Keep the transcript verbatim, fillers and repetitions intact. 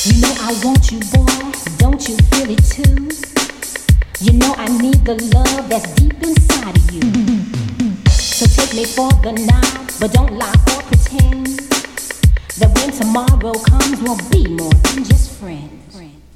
You know I want you, boy, don't you feel it too? You know I need the love that's deep inside of you. So take me for the night, but don't lie or pretend that when tomorrow comes we'll be more than just friends.